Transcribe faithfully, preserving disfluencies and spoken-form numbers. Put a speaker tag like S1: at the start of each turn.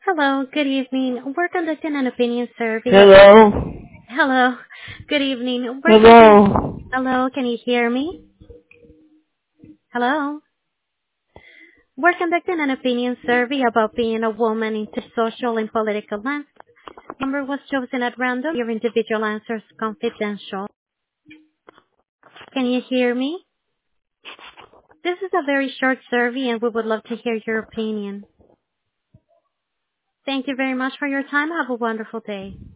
S1: Hello, good evening. We're conducting an opinion survey.
S2: Hello?
S1: Hello, good evening. We're conducting.
S2: Hello?
S1: Hello, can you hear me? Hello. We're conducting an opinion survey about being a woman in the social and political landscape. Number was chosen at random. Your individual answers confidential. Can you hear me? This is a very short survey and we would love to hear your opinion. Thank you very much for your time. Have a wonderful day.